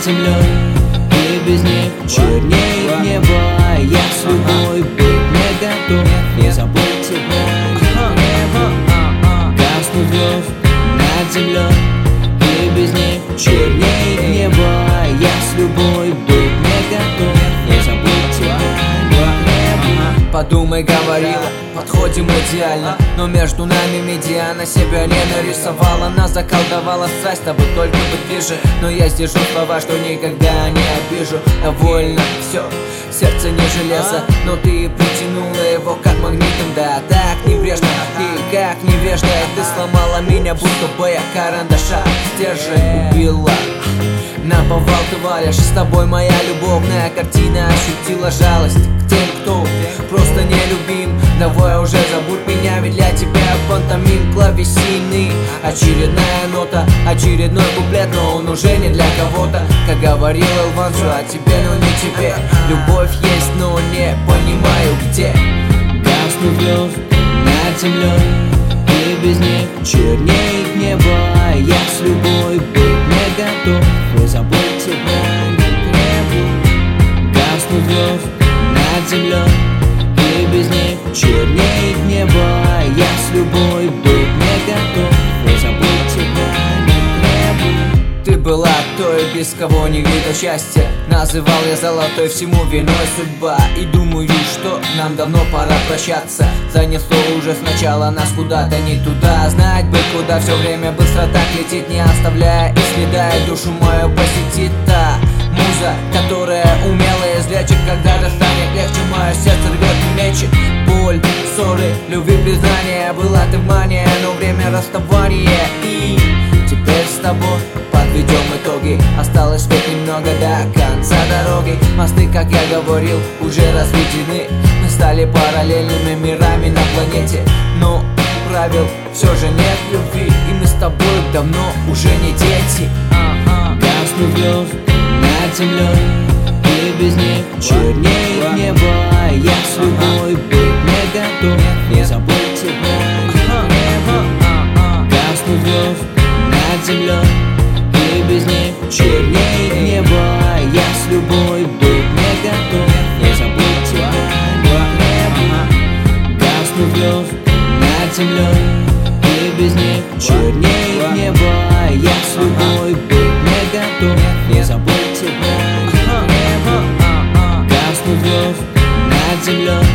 землей, и без них чернеет небо. Я с любой быть не готов, не забыть тебя, небо. Гаснут звезд над землей, и без них чернеет небо. Я с любой быть не готов, не забыть тебя, небо. Подумай, говорила, подходим идеально, но между нами медиана себя не нарисовала. Нас заколдовала страсть, с тобой только быть ближе. Но я сдержу слова, что никогда не обижу. Довольно, все, сердце не железо, но ты притянула его как магнитом. Да, так небрежно и как невежда, ты сломала меня, будто бы я карандаша. Стержень убила, наповал ты валишь. С тобой моя любовная картина ощутила жалость к тем, кто просто нелюбим. Давай уже забудь меня, ведь для тебя пантомим клавесины. Очередная нота, очередной куплет, но он уже не для кого-то. Как говорил Элван, все о тебе, но не тебе. Любовь есть, но не понимаю где. Гаснут звезд над землей, и без них чернеет небо. Я с любой быть не готов, не забыть тебя, не требую. Гаснут звезд над землей, и без них чернеет небо. Я с любой быть не готов, не забыть тебя, не требую. Ты была той, без кого не видел счастья. Называл я золотой, всему виной судьба. И думаю, что нам давно пора прощаться. Занесло уже сначала нас куда-то не туда. Знать бы куда, все время быстро так летит, не оставляя и следа. И душу мою посетит та муза, которая умело излечит. Когда же станет легче, мое сердце рвет и мечет. Боль, ссоры, любви, признания. Была ты мания, но время расставания. И теперь с тобой подведем итоги. Осталось ведь немного до конца дороги. Мосты, как я говорил, уже разведены. Мы стали параллельными мирами на планете, но правил все же нет любви. И мы с тобой давно уже не дети. Гаснут звезд над землей, и без них чернеет небо. Я с любой быть не готов, не забыть тебя, небо. Гаснут звезд над землей, и без них чернеет небо. Я с любой быть не готов, не забыть тебя, небо. Гаснут звезд над землей, и без них чернеет небо. Я с любой быть не готов, не забыть тебя, небо. Гаснут звезд над землей,